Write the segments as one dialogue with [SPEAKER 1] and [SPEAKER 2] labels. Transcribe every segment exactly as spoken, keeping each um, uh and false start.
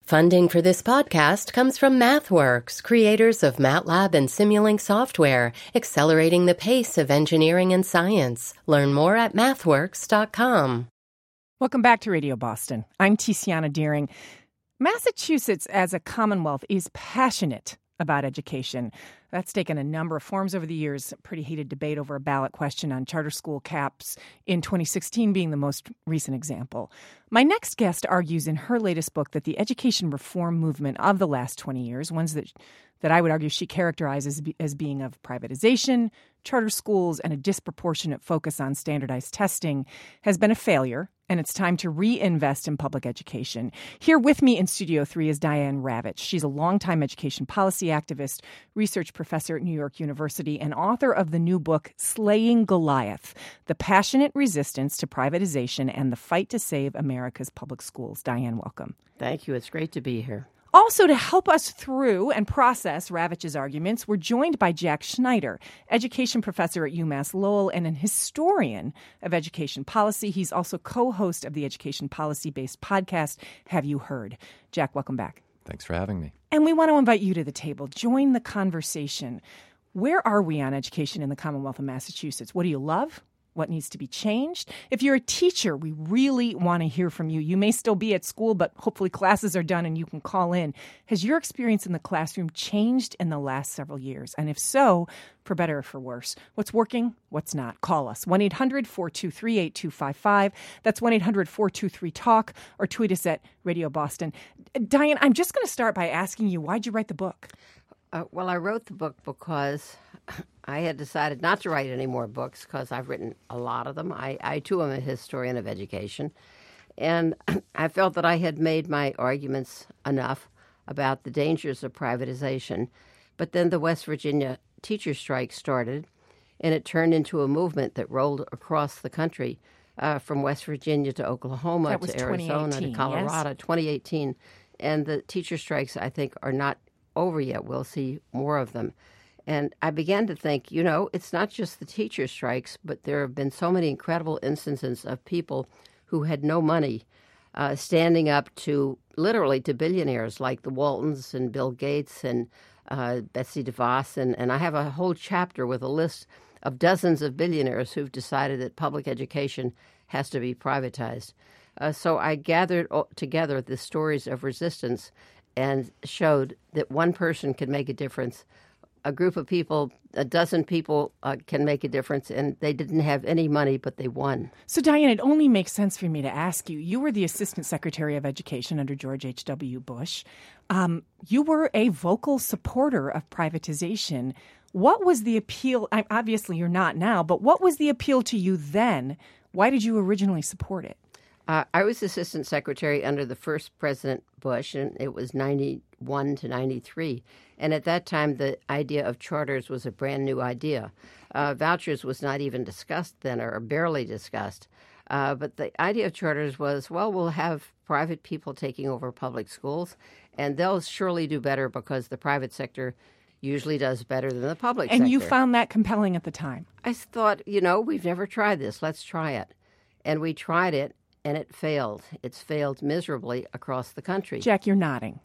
[SPEAKER 1] Funding for this podcast comes from MathWorks, creators of MATLAB and Simulink software, accelerating the pace of engineering and science. Learn more at mathworks dot com.
[SPEAKER 2] Welcome back to Radio Boston. I'm Tiziana Deering. Massachusetts as a Commonwealth is passionate about education. That's taken a number of forms over the years. A pretty heated debate over a ballot question on charter school caps in twenty sixteen being the most recent example. My next guest argues in her latest book that the education reform movement of the last twenty years, ones that that I would argue she characterizes as being of privatization, charter schools, and a disproportionate focus on standardized testing, has been a failure, and it's time to reinvest in public education. Here with me in Studio three is Diane Ravitch. She's a longtime education policy activist, research professor at New York University, and author of the new book, Slaying Goliath, The Passionate Resistance to Privatization and the Fight to Save America's Public Schools. Diane, welcome.
[SPEAKER 3] Thank you. It's great to be here.
[SPEAKER 2] Also, to help us through and process Ravitch's arguments, we're joined by Jack Schneider, education professor at UMass Lowell and an historian of education policy. He's also co-host of the education policy-based podcast, Have You Heard? Jack, welcome back.
[SPEAKER 4] Thanks for having me.
[SPEAKER 2] And we want to invite you to the table. Join the conversation. Where are we on education in the Commonwealth of Massachusetts? What do you love? What needs to be changed? If you're a teacher, we really want to hear from you. You may still be at school, but hopefully classes are done and you can call in. Has your experience in the classroom changed in the last several years? And if so, for better or for worse, what's working, what's not? Call us, one eight hundred four two three eight two five five. That's one eight hundred four two three talk, or tweet us at Radio Boston. Diane, I'm just going to start by asking you, why'd you write the book?
[SPEAKER 3] Uh, well, I wrote the book because I had decided not to write any more books because I've written a lot of them. I, I, too, am a historian of education. And I felt that I had made my arguments enough about the dangers of privatization. But then the West Virginia teacher strike started, and it turned into a movement that rolled across the country uh, from West Virginia to Oklahoma to Arizona to Colorado, yes? twenty eighteen. And the teacher strikes, I think, are not over yet. We'll see more of them. And I began to think, you know, it's not just the teacher strikes, but there have been so many incredible instances of people who had no money uh, standing up to literally to billionaires like the Waltons and Bill Gates and uh, Betsy DeVos. And, and I have a whole chapter with a list of dozens of billionaires who've decided that public education has to be privatized. Uh, so I gathered together the stories of resistance and showed that one person can make a difference. A group of people, a dozen people uh, can make a difference, and they didn't have any money, but they won.
[SPEAKER 2] So, Diane, it only makes sense for me to ask you. You were the Assistant Secretary of Education under George H W. Bush. Um, you were a vocal supporter of privatization. What was the appeal? Obviously, you're not now, but what was the appeal to you then? Why did you originally support it?
[SPEAKER 3] Uh, I was Assistant Secretary under the first President Bush, and it was ninety-one to ninety-three. And at that time, the idea of charters was a brand new idea. Uh, vouchers was not even discussed then, or barely discussed. Uh, but the idea of charters was, well, we'll have private people taking over public schools, and they'll surely do better because the private sector usually does better than the public
[SPEAKER 2] and
[SPEAKER 3] sector.
[SPEAKER 2] And you found that compelling at the time?
[SPEAKER 3] I thought, you know, we've never tried this. Let's try it. And we tried it. And it failed. It's failed miserably across the country.
[SPEAKER 2] Jack, you're nodding.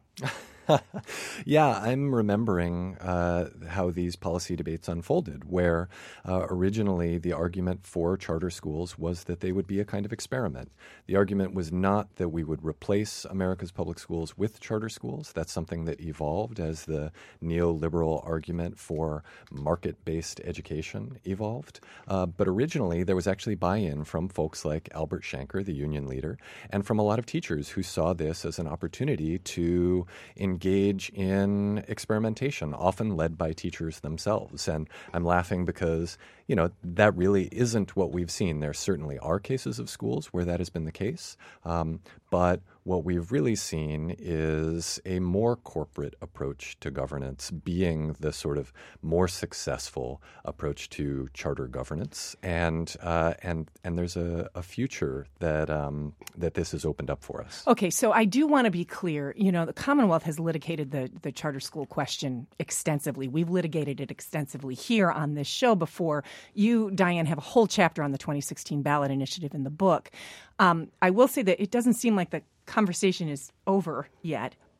[SPEAKER 4] Yeah, I'm remembering uh, how these policy debates unfolded, where uh, originally the argument for charter schools was that they would be a kind of experiment. The argument was not that we would replace America's public schools with charter schools. That's something that evolved as the neoliberal argument for market-based education evolved. Uh, but originally, there was actually buy-in from folks like Albert Shanker, the union leader, and from a lot of teachers who saw this as an opportunity to engage in experimentation, often led by teachers themselves. And I'm laughing because, you know, that really isn't what we've seen. There certainly are cases of schools where that has been the case, um, but what we've really seen is a more corporate approach to governance being the sort of more successful approach to charter governance. And uh, and and there's a, a future that um, that this has opened up for us.
[SPEAKER 2] Okay, so I do want to be clear. You know, the Commonwealth has litigated the, the charter school question extensively. We've litigated it extensively here on this show before. You, Diane, have a whole chapter on the twenty sixteen ballot initiative in the book. Um, I will say that it doesn't seem like the conversation is over yet,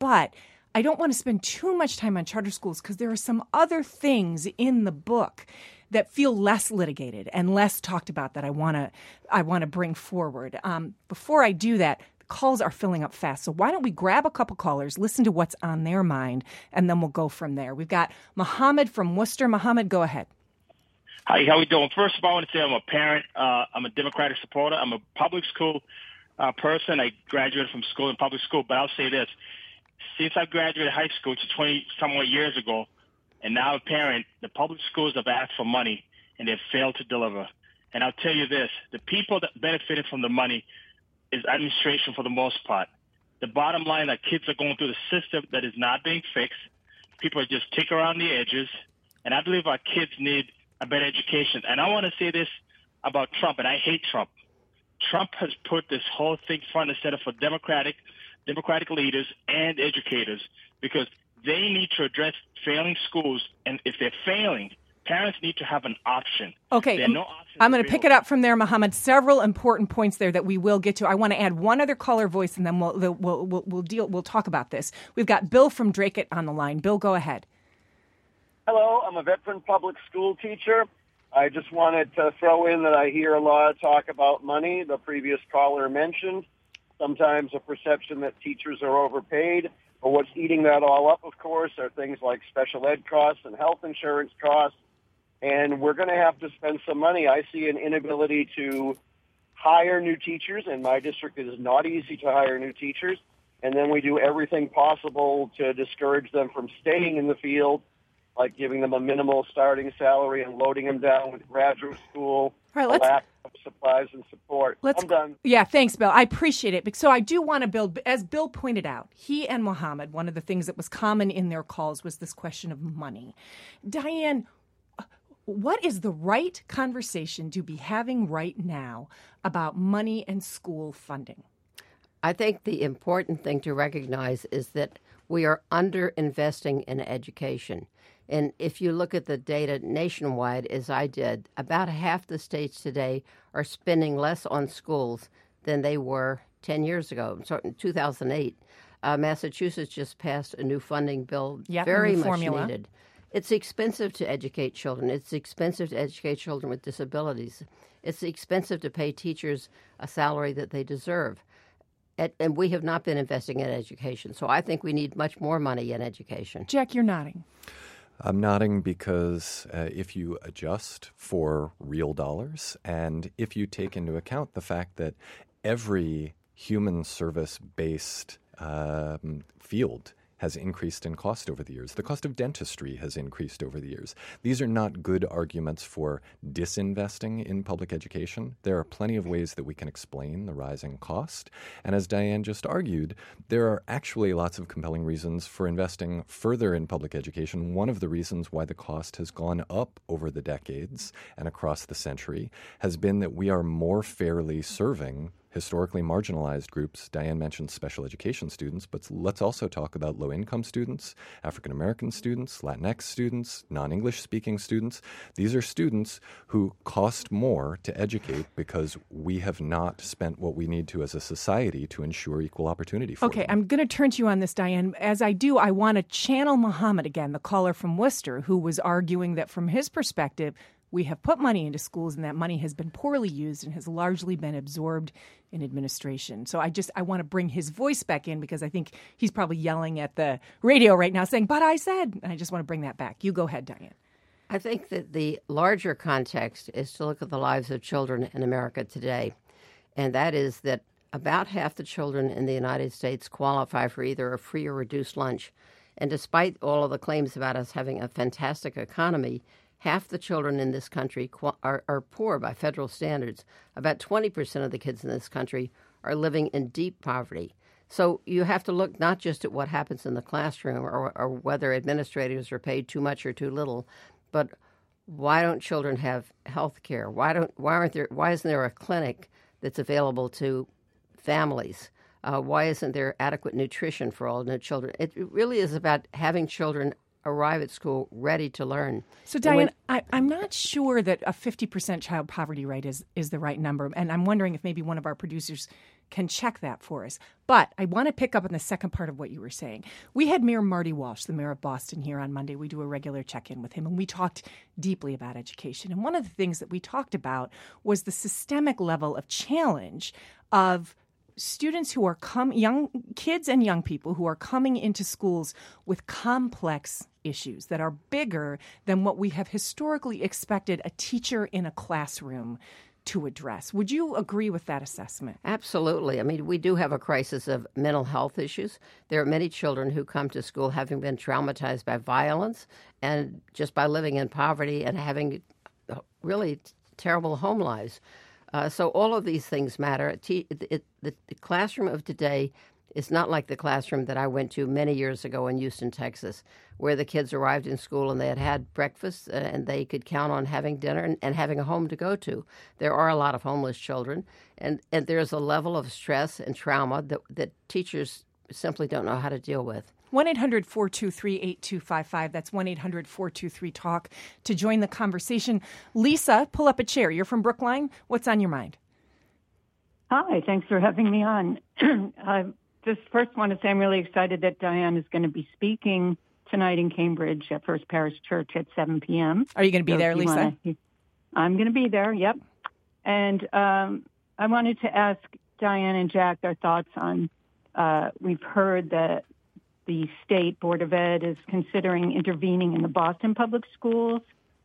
[SPEAKER 2] But I don't want to spend too much time on charter schools because there are some other things in the book that feel less litigated and less talked about that I want to I want to bring forward. Um, before I do that, the calls are filling up fast. So why don't we grab a couple callers, listen to what's on their mind, and then we'll go from there. We've got Mohammed from Worcester. Mohammed, go ahead.
[SPEAKER 5] Hi, how are we doing? First of all, I want to say I'm a parent. Uh, I'm a Democratic supporter. I'm a public school uh, person. I graduated from school in public school. But I'll say this. Since I graduated high school, which is twenty-somewhat years ago, and now a parent, the public schools have asked for money, and they've failed to deliver. And I'll tell you this, the people that benefited from the money is administration for the most part. The bottom line, that kids are going through the system that is not being fixed. People are just tick around the edges. And I believe our kids need a better education. And I want to say this about Trump, and I hate Trump. Trump has put this whole thing front and center for Democratic, Democratic leaders and educators because they need to address failing schools, and if they're failing, parents need to have an option.
[SPEAKER 2] Okay,
[SPEAKER 5] there are no options
[SPEAKER 2] I'm going to pick it up from there, Mohammed. Several important points there that we will get to. I want to add one other caller voice, and then we'll we'll we'll, we'll deal. We'll talk about this. We've got Bill from Dracut on the line. Bill, go ahead.
[SPEAKER 6] Hello, I'm a veteran public school teacher. I just wanted to throw in that I hear a lot of talk about money. The previous caller mentioned sometimes a perception that teachers are overpaid. But what's eating that all up, of course, are things like special ed costs and health insurance costs. And we're going to have to spend some money. I see an inability to hire new teachers. In my district, it is not easy to hire new teachers. And then we do everything possible to discourage them from staying in the field, like giving them a minimal starting salary and loading them down with graduate school,
[SPEAKER 2] All right,
[SPEAKER 6] a
[SPEAKER 2] let's,
[SPEAKER 6] lack of supplies and support.
[SPEAKER 2] Let's,
[SPEAKER 6] I'm done.
[SPEAKER 2] Yeah, thanks, Bill. I appreciate it. So I do want to build, as Bill pointed out, he and Mohammed, one of the things that was common in their calls was this question of money. Diane, what is the right conversation to be having right now about money and school funding?
[SPEAKER 3] I think the important thing to recognize is that we are underinvesting in education. And if you look at the data nationwide, as I did, about half the states today are spending less on schools than they were ten years ago. So in two thousand eight, uh, Massachusetts just passed a new funding bill,
[SPEAKER 2] yep,
[SPEAKER 3] very much
[SPEAKER 2] formula.
[SPEAKER 3] needed. It's expensive to educate children. It's expensive to educate children with disabilities. It's expensive to pay teachers a salary that they deserve. At, and we have not been investing in education. So I think we need much more money in education.
[SPEAKER 2] Jack, you're nodding.
[SPEAKER 4] I'm nodding because uh, if you adjust for real dollars and if you take into account the fact that every human service-based um, field has increased in cost over the years. The cost of dentistry has increased over the years. These are not good arguments for disinvesting in public education. There are plenty of ways that we can explain the rising cost. And as Diane just argued, there are actually lots of compelling reasons for investing further in public education. One of the reasons why the cost has gone up over the decades and across the century has been that we are more fairly serving historically marginalized groups. Diane mentioned special education students, but let's also talk about low-income students, African-American students, Latinx students, non-English speaking students. These are students who cost more to educate because we have not spent what we need to as a society to ensure equal opportunity for
[SPEAKER 2] Okay,
[SPEAKER 4] them.
[SPEAKER 2] I'm going to turn to you on this, Diane. As I do, I want to channel Mohammed again, the caller from Worcester, who was arguing that from his perspective, we have put money into schools and that money has been poorly used and has largely been absorbed in administration. So I just, I want to bring his voice back in because I think he's probably yelling at the radio right now saying, but I said, and I just want to bring that back. You go ahead, Diane.
[SPEAKER 3] I think that the larger context is to look at the lives of children in America today. And that is that about half the children in the United States qualify for either a free or reduced lunch. And despite all of the claims about us having a fantastic economy, half the children in this country are, are poor by federal standards. About twenty percent of the kids in this country are living in deep poverty. So you have to look not just at what happens in the classroom or, or whether administrators are paid too much or too little, but why don't children have health care? Why don't why aren't there why isn't there a clinic that's available to families? Uh, why isn't there adequate nutrition for all the children? It really is about having children arrive at school ready to learn.
[SPEAKER 2] So, Diane, when, I, I'm not sure that a fifty percent child poverty rate is, is the right number. And I'm wondering if maybe one of our producers can check that for us. But I want to pick up on the second part of what you were saying. We had Mayor Marty Walsh, the mayor of Boston, here on Monday. We do a regular check-in with him, and we talked deeply about education. And one of the things that we talked about was the systemic level of challenge of students who are come young kids and young people who are coming into schools with complex issues that are bigger than what we have historically expected a teacher in a classroom to address. Would you agree with that assessment?
[SPEAKER 3] Absolutely. I mean, we do have a crisis of mental health issues. There are many children who come to school having been traumatized by violence and just by living in poverty and having really terrible home lives. Uh, so all of these things matter. It, it, the, the classroom of today is not like the classroom that I went to many years ago in Houston, Texas, where the kids arrived in school and they had had breakfast uh, and they could count on having dinner and, and having a home to go to. There are a lot of homeless children, and, and there's a level of stress and trauma that, that teachers simply don't know how to deal with.
[SPEAKER 2] one eight hundred four two three eight two five five. That's one eight hundred four two three talk to join the conversation. Lisa, pull up a chair. You're from Brookline. What's on your mind?
[SPEAKER 7] Hi, thanks for having me on. I just first want to say I'm really excited that Diane is going to be speaking tonight in Cambridge at First Parish Church at seven p.m.
[SPEAKER 2] Are you going to be
[SPEAKER 7] so
[SPEAKER 2] there, Lisa?
[SPEAKER 7] Wanna, I'm going to be there, yep. And um, I wanted to ask Diane and Jack their thoughts on, uh, we've heard that the State Board of Ed is considering intervening in the Boston public schools.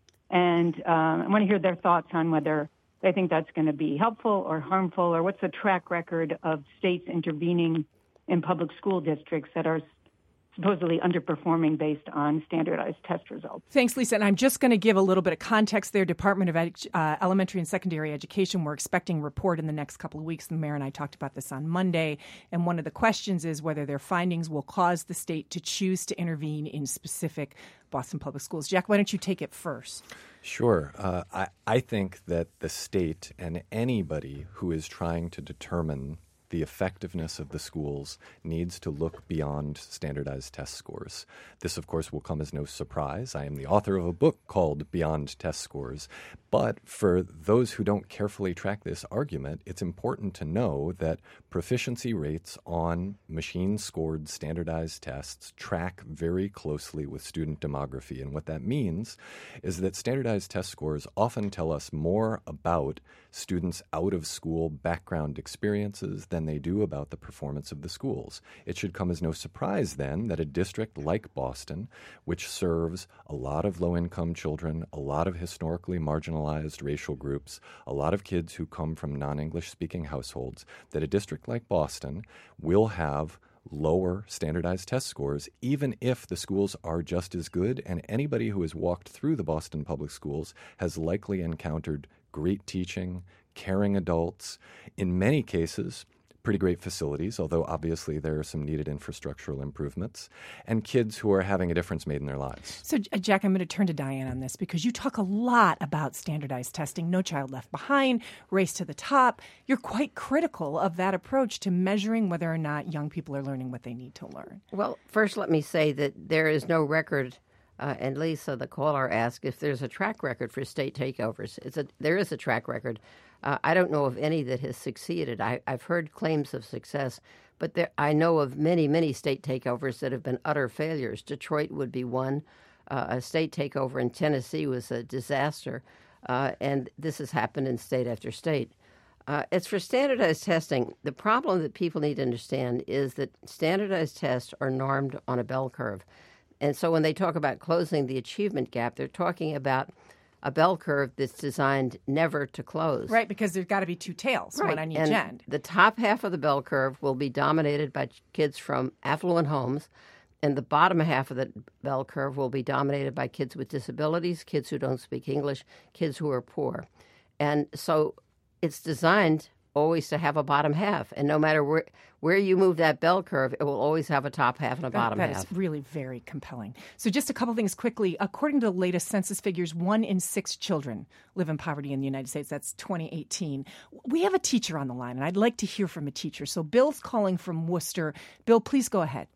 [SPEAKER 7] And um, I want to hear their thoughts on whether they think that's going to be helpful or harmful, or what's the track record of states intervening in public school districts that are supposedly underperforming based on standardized test results.
[SPEAKER 2] Thanks, Lisa. And I'm just going to give a little bit of context there. Department of Ed- uh, Elementary and Secondary Education, we're expecting a report in the next couple of weeks. The mayor and I talked about this on Monday. And one of the questions is whether their findings will cause the state to choose to intervene in specific Boston public schools. Jack, why don't you take it first?
[SPEAKER 4] Sure. Uh, I, I think that the state and anybody who is trying to determine the effectiveness of the schools needs to look beyond standardized test scores. This, of course, will come as no surprise. I am the author of a book called Beyond Test Scores. But for those who don't carefully track this argument, it's important to know that proficiency rates on machine-scored standardized tests track very closely with student demography. And what that means is that standardized test scores often tell us more about students' out-of-school background experiences than they do about the performance of the schools. It should come as no surprise, then, that a district like Boston, which serves a lot of low-income children, a lot of historically marginalized racial groups, a lot of kids who come from non-English speaking households, that a district like Boston will have lower standardized test scores, even if the schools are just as good, and anybody who has walked through the Boston public schools has likely encountered great teaching, caring adults, in many cases, pretty great facilities, although obviously there are some needed infrastructural improvements, and kids who are having a difference made in their lives.
[SPEAKER 2] So, Jack, I'm going to turn to Diane on this because you talk a lot about standardized testing, No Child Left Behind, Race to the Top. You're quite critical of that approach to measuring whether or not young people are learning what they need to learn.
[SPEAKER 3] Well, first let me say that there is no record, uh, and Lisa, the caller, asked if there's a track record for state takeovers. It's a, there is a track record. Uh, I don't know of any that has succeeded. I, I've heard claims of success, but there, I know of many, many state takeovers that have been utter failures. Detroit would be one. Uh, a state takeover in Tennessee was a disaster, uh, and this has happened in state after state. Uh, as for standardized testing, the problem that people need to understand is that standardized tests are normed on a bell curve. And so when they talk about closing the achievement gap, they're talking about a bell curve that's designed never to close.
[SPEAKER 2] Right, because there's got to be two tails,
[SPEAKER 3] right.
[SPEAKER 2] one on each
[SPEAKER 3] and
[SPEAKER 2] end.
[SPEAKER 3] The top half of the bell curve will be dominated by kids from affluent homes, and the bottom half of the bell curve will be dominated by kids with disabilities, kids who don't speak English, kids who are poor. And so it's designed always to have a bottom half, and no matter where where you move that bell curve, it will always have a top half and a bottom
[SPEAKER 2] that,
[SPEAKER 3] half.
[SPEAKER 2] That is really very compelling. So just a couple things quickly. According to the latest census figures, one in six children live in poverty in the United States. That's twenty eighteen. We have a teacher on the line, and I'd like to hear from a teacher. So Bill's calling from Worcester. Bill, please go ahead.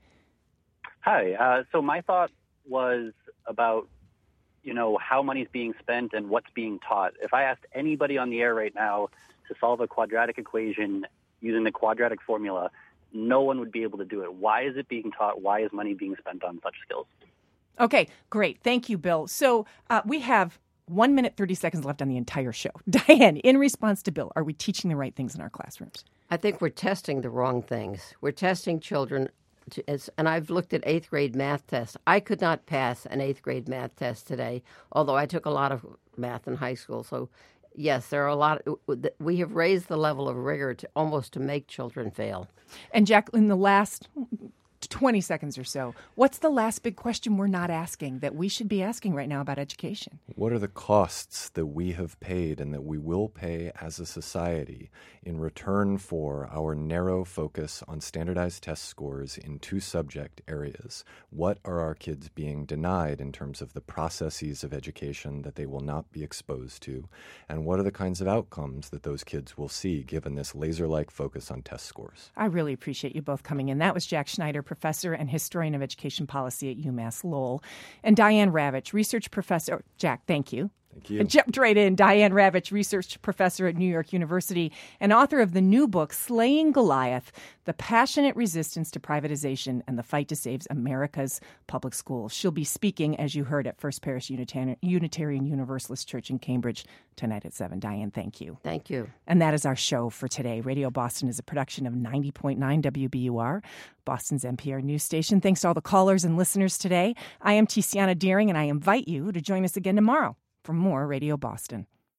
[SPEAKER 8] Hi. Uh, so my thought was about, you know, how money's being spent and what's being taught. If I asked anybody on the air right now to solve a quadratic equation using the quadratic formula, no one would be able to do it. Why is it being taught? Why is money being spent on such skills?
[SPEAKER 2] Okay, great. Thank you, Bill. So uh, we have one minute, thirty seconds left on the entire show. Diane, in response to Bill, are we teaching the right things in our classrooms?
[SPEAKER 3] I think we're testing the wrong things. We're testing children, to, as, and I've looked at eighth grade math tests. I could not pass an eighth grade math test today, although I took a lot of math in high school. So, yes, there are a lot. Of, we have raised the level of rigor to almost to make children fail.
[SPEAKER 2] And Jack, in the last twenty seconds or so, what's the last big question we're not asking that we should be asking right now about education?
[SPEAKER 4] What are the costs that we have paid and that we will pay as a society in return for our narrow focus on standardized test scores in two subject areas? What are our kids being denied in terms of the processes of education that they will not be exposed to? And what are the kinds of outcomes that those kids will see given this laser-like focus on test scores?
[SPEAKER 2] I really appreciate you both coming in. That was Jack Schneider, professor and historian of education policy at UMass Lowell, and Diane Ravitch, research professor. Jack, thank you.
[SPEAKER 4] Thank you.
[SPEAKER 2] I jumped right in. Diane Ravitch, research professor at New York University and author of the new book, Slaying Goliath, The Passionate Resistance to Privatization and the Fight to Save America's Public Schools. She'll be speaking, as you heard, at First Parish Unitarian, Unitarian Universalist Church in Cambridge tonight at seven. Diane, thank you.
[SPEAKER 3] Thank you.
[SPEAKER 2] And that is our show for today. Radio Boston is a production of ninety point nine W B U R, Boston's N P R news station. Thanks to all the callers and listeners today. I am Tiziana Deering, and I invite you to join us again tomorrow for more Radio Boston.